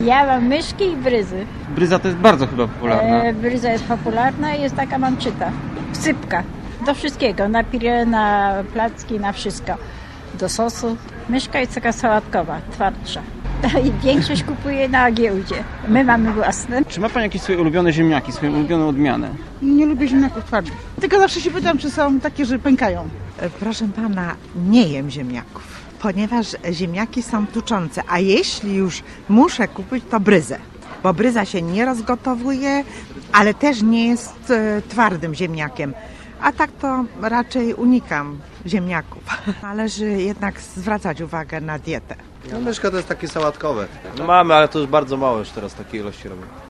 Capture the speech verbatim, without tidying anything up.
Ja mam myszki i bryzy. Bryza to jest bardzo chyba popularna. E, bryza jest popularna i jest taka mamczyta. Wsypka. Do wszystkiego. Na pire, na placki, na wszystko. Do sosu. Myszka jest taka sałatkowa, twardsza. I większość kupuje na giełdzie. My mamy własne. Czy ma Pani jakieś swoje ulubione ziemniaki, swoją ulubioną odmianę? Nie lubię ziemniaków twardych. Tylko zawsze się pytam, czy są takie, że pękają. Proszę pana, nie jem ziemniaków, ponieważ ziemniaki są tuczące, a jeśli już muszę kupić, to bryzę, bo bryza się nie rozgotowuje, ale też nie jest e, twardym ziemniakiem, a tak to raczej unikam ziemniaków. Należy jednak zwracać uwagę na dietę. No myszka to jest takie sałatkowe. No mamy, ale to już bardzo mało już teraz takiej ilości robię.